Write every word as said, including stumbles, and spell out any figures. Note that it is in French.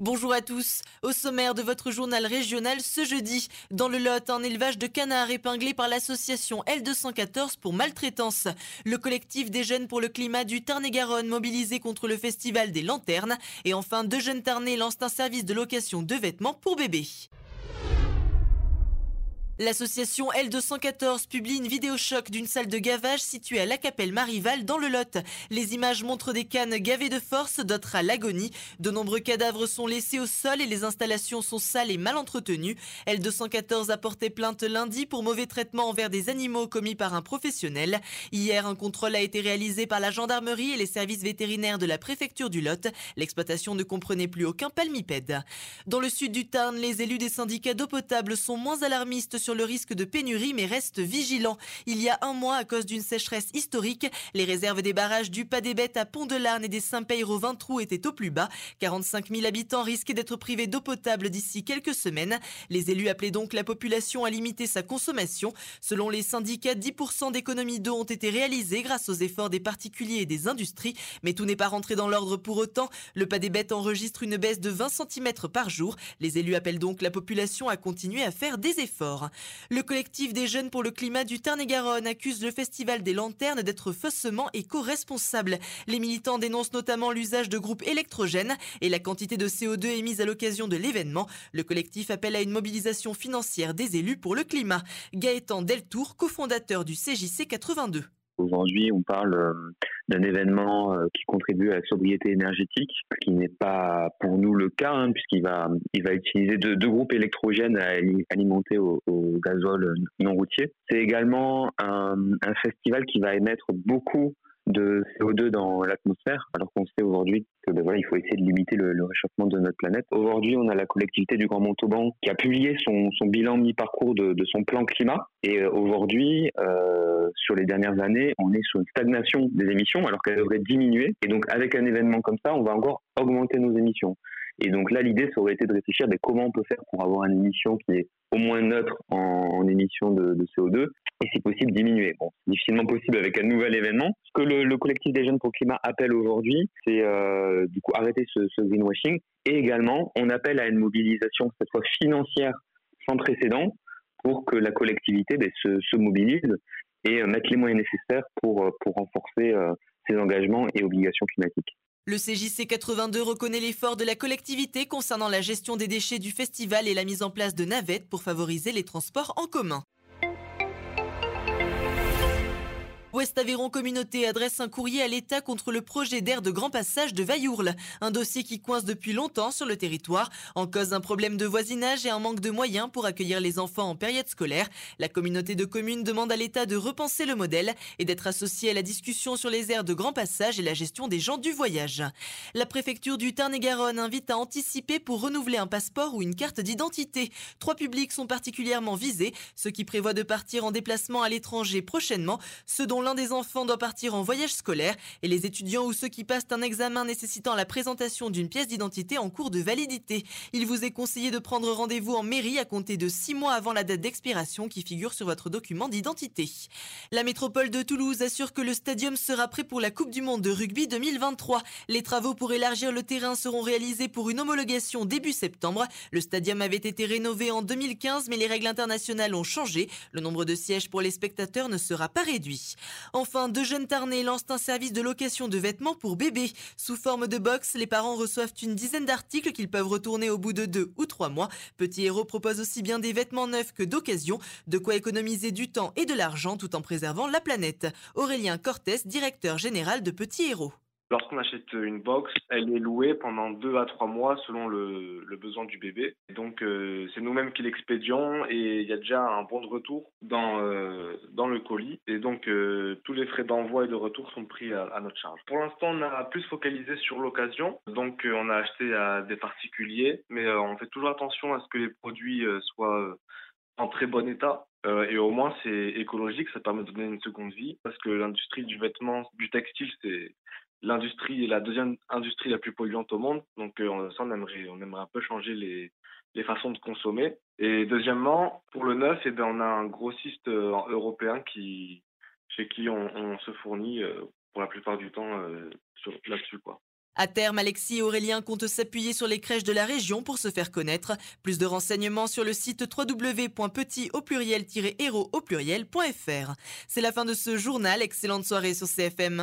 Bonjour à tous. Au sommaire de votre journal régional ce jeudi, dans le Lot, un élevage de canards épinglé par l'association L deux cent quatorze pour maltraitance. Le collectif des jeunes pour le climat du Tarn-et-Garonne mobilisé contre le festival des lanternes. Et enfin, deux jeunes Tarnais lancent un service de location de vêtements pour bébés. L'association L deux cent quatorze publie une vidéo choc d'une salle de gavage située à La Capelle-Marival dans le Lot. Les images montrent des cannes gavées de force, d'autres à l'agonie. De nombreux cadavres sont laissés au sol et les installations sont sales et mal entretenues. L deux cent quatorze a porté plainte lundi pour mauvais traitement envers des animaux commis par un professionnel. Hier, un contrôle a été réalisé par la gendarmerie et les services vétérinaires de la préfecture du Lot. L'exploitation ne comprenait plus aucun palmipède. Dans le sud du Tarn, les élus des syndicats d'eau potable sont moins alarmistes sur le risque de pénurie mais restent vigilants. Il y a un mois, à cause d'une sécheresse historique, les réserves des barrages du Pas-des-Bêtes à Pont-de-Larn et des Saint-Peyre-au-Vintroux étaient au plus bas. quarante-cinq mille habitants risquaient d'être privés d'eau potable d'ici quelques semaines. Les élus appelaient donc la population à limiter sa consommation. Selon les syndicats, dix pour cent d'économies d'eau ont été réalisées grâce aux efforts des particuliers et des industries. Mais tout n'est pas rentré dans l'ordre pour autant. Le Pas-des-Bêtes enregistre une baisse de vingt centimètres par jour. Les élus appellent donc la population à continuer à faire des efforts. Le collectif des jeunes pour le climat du Tarn-et-Garonne accuse le festival des lanternes d'être faussement éco-responsable. Les militants dénoncent notamment l'usage de groupes électrogènes et la quantité de C O deux émise à l'occasion de l'événement. Le collectif appelle à une mobilisation financière des élus pour le climat. Gaëtan Deltour, cofondateur du C J C quatre-vingt-deux. Aujourd'hui, on parle euh, d'un événement euh, qui contribue à la sobriété énergétique, ce qui n'est pas pour nous le cas, hein, puisqu'il va, il va utiliser deux, deux groupes électrogènes à alimenter au, au gazole non routier. C'est également un, un festival qui va émettre beaucoup de C O deux dans l'atmosphère, alors qu'on sait aujourd'hui que ben voilà, il faut essayer de limiter le, le réchauffement de notre planète. Aujourd'hui, on a la collectivité du Grand Montauban qui a publié son, son bilan mi-parcours de, de son plan climat. Et euh, aujourd'hui, euh, sur les dernières années, on est sur une stagnation des émissions, alors qu'elles devraient diminuer. Et donc, avec un événement comme ça, on va encore augmenter nos émissions. Et donc là, l'idée, ça aurait été de réfléchir mais comment on peut faire pour avoir une émission qui est au moins neutre en, en émissions de, de C O deux et si possible diminuer. Bon, c'est difficilement possible avec un nouvel événement. Ce que le, le collectif des jeunes pour le climat appelle aujourd'hui, c'est euh, du coup arrêter ce, ce greenwashing et également on appelle à une mobilisation cette fois financière sans précédent pour que la collectivité ben, se, se mobilise et euh, mette les moyens nécessaires pour, pour renforcer euh, ses engagements et obligations climatiques. Le C J C quatre-vingt-deux reconnaît l'effort de la collectivité concernant la gestion des déchets du festival et la mise en place de navettes pour favoriser les transports en commun. Ouest Aveyron Communauté adresse un courrier à l'État contre le projet d'aire de grand passage de Vaillourle. Un dossier qui coince depuis longtemps sur le territoire. En cause un problème de voisinage et un manque de moyens pour accueillir les enfants en période scolaire. La communauté de communes demande à l'État de repenser le modèle et d'être associé à la discussion sur les aires de grand passage et la gestion des gens du voyage. La préfecture du Tarn-et-Garonne invite à anticiper pour renouveler un passeport ou une carte d'identité. Trois publics sont particulièrement visés. Ceux qui prévoient de partir en déplacement à l'étranger prochainement, ceux dont l'un des enfants doit partir en voyage scolaire et les étudiants ou ceux qui passent un examen nécessitant la présentation d'une pièce d'identité en cours de validité. Il vous est conseillé de prendre rendez-vous en mairie à compter de six mois avant la date d'expiration qui figure sur votre document d'identité. La métropole de Toulouse assure que le stadium sera prêt pour la Coupe du Monde de rugby deux mille vingt-trois. Les travaux pour élargir le terrain seront réalisés pour une homologation début septembre. Le stadium avait été rénové en deux mille quinze mais les règles internationales ont changé. Le nombre de sièges pour les spectateurs ne sera pas réduit. Enfin, deux jeunes Tarnais lancent un service de location de vêtements pour bébés. Sous forme de box, les parents reçoivent une dizaine d'articles qu'ils peuvent retourner au bout de deux ou trois mois. Petit Héros propose aussi bien des vêtements neufs que d'occasion, de quoi économiser du temps et de l'argent tout en préservant la planète. Aurélien Cortès, directeur général de Petit Héros. Lorsqu'on achète une box, elle est louée pendant deux à trois mois selon le, le besoin du bébé. Et donc euh, c'est nous-mêmes qui l'expédions et il y a déjà un bon de retour dans, euh, dans le colis. Et donc euh, tous les frais d'envoi et de retour sont pris à, à notre charge. Pour l'instant, on a plus focalisé sur l'occasion. Donc euh, on a acheté à des particuliers, mais euh, on fait toujours attention à ce que les produits euh, soient euh, en très bon état. Euh, et au moins c'est écologique, ça permet de donner une seconde vie. Parce que l'industrie du vêtement, du textile, c'est l'industrie est la deuxième industrie la plus polluante au monde, donc euh, ça on aimerait, on aimerait un peu changer les, les façons de consommer. Et deuxièmement, pour le neuf, eh ben, on a un grossiste euh, européen qui, chez qui on, on se fournit euh, pour la plupart du temps euh, sur, là-dessus, quoi. À terme, Alexis et Aurélien comptent s'appuyer sur les crèches de la région pour se faire connaître. Plus de renseignements sur le site w w w point petit au pluriel héros au pluriel point f r. C'est la fin de ce journal. Excellente soirée sur C F M.